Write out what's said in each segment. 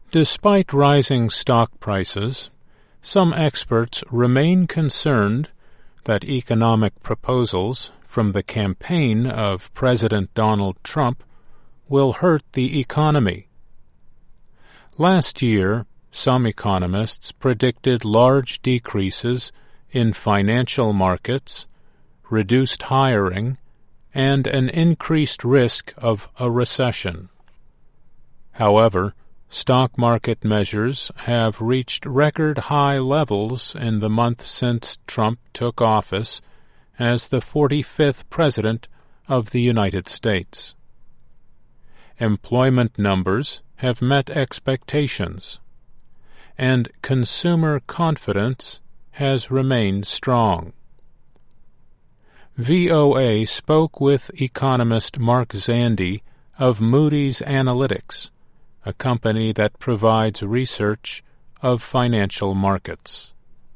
Despite rising stock prices, some experts remain concerned that economic proposals from the campaign of President Donald Trump will hurt the economy. Last year, some economists predicted large decreases in financial markets, reduced hiring, and an increased risk of a recession. However, stock market measures have reached record high levels in the month since Trump took office as the 45th President of the United States. Employment numbers have met expectations, and consumer confidence has remained strong. VOA spoke with economist Mark Zandi of Moody's Analytics, a company that provides research of financial markets.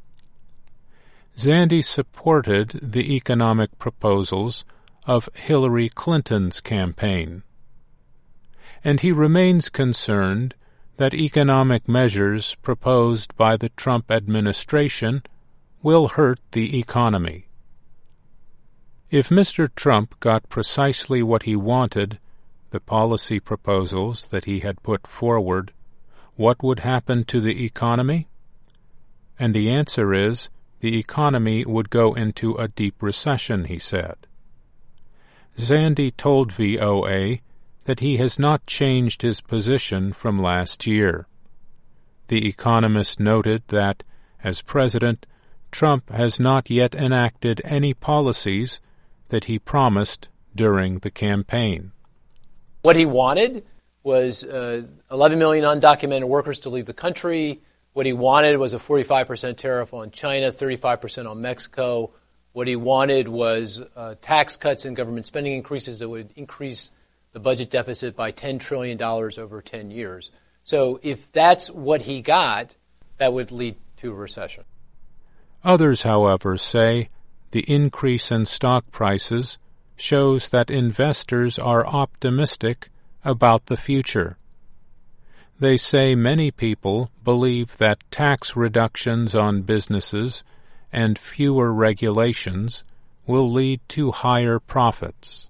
Zandi supported the economic proposals of Hillary Clinton's campaign, and he remains concerned that economic measures proposed by the Trump administration will hurt the economy. If Mr. Trump got precisely what he wanted, the policy proposals that he had put forward, what would happen to the economy? And the answer is, the economy would go into a deep recession, he said. Zandi told VOA that he has not changed his position from last year. The economist noted that, as president, Trump has not yet enacted any policies that he promised during the campaign. What he wanted was 11 million undocumented workers to leave the country. What he wanted was a 45% tariff on China, 35% on Mexico. What he wanted was tax cuts and government spending increases that would increase the budget deficit by $10 trillion over 10 years. So if that's what he got, that would lead to a recession. Others, however, say the increase in stock prices shows that investors are optimistic about the future. They say many people believe that tax reductions on businesses and fewer regulations will lead to higher profits.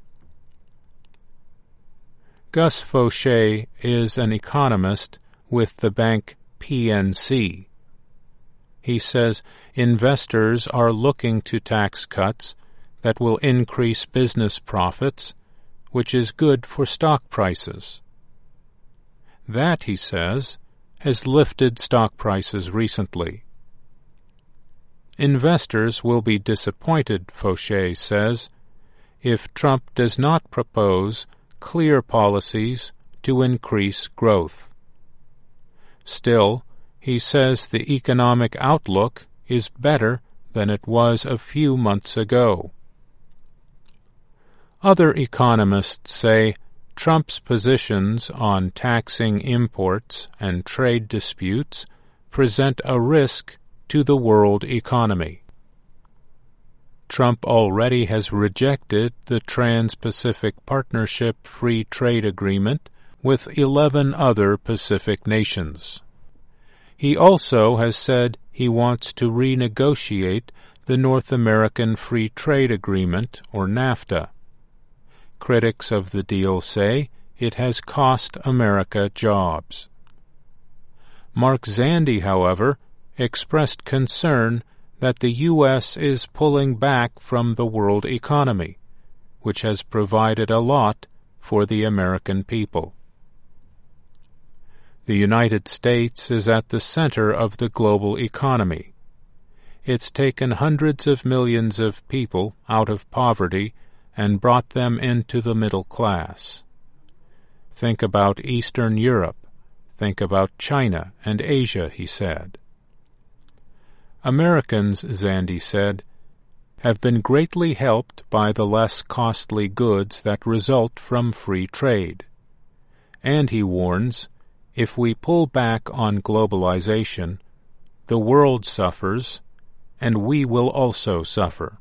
Gus Faucher is an economist with the bank PNC. He says investors are looking to tax cuts that will increase business profits, which is good for stock prices. That, he says, has lifted stock prices recently. Investors will be disappointed, Faucher says, if Trump does not propose clear policies to increase growth. Still, he says the economic outlook is better than it was a few months ago. Other economists say Trump's positions on taxing imports and trade disputes present a risk to the world economy. Trump already has rejected the Trans-Pacific Partnership Free Trade Agreement with 11 other Pacific nations. He also has said he wants to renegotiate the North American Free Trade Agreement, or NAFTA. Critics of the deal say it has cost America jobs. Mark Zandi, however, expressed concern that the U.S. is pulling back from the world economy, which has provided a lot for the American people. The United States is at the center of the global economy. It's taken hundreds of millions of people out of poverty and brought them into the middle class. Think about Eastern Europe. Think about China and Asia, he said. Americans, Zandi said, have been greatly helped by the less costly goods that result from free trade. And, he warns, if we pull back on globalization, the world suffers, and we will also suffer.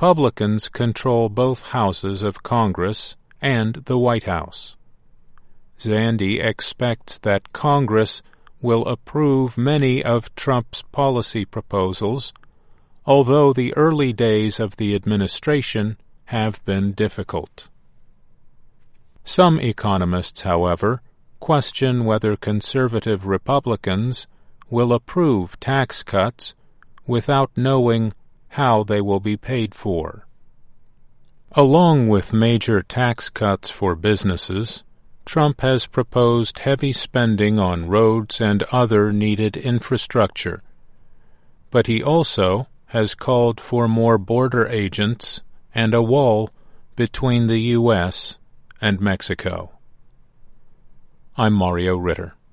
Republicans control both houses of Congress and the White House. Zandi expects that Congress will approve many of Trump's policy proposals, although the early days of the administration have been difficult. Some economists, however, question whether conservative Republicans will approve tax cuts without knowing how they will be paid for. Along with major tax cuts for businesses, Trump has proposed heavy spending on roads and other needed infrastructure, but he also has called for more border agents and a wall between the U.S. and Mexico. I'm Mario Ritter.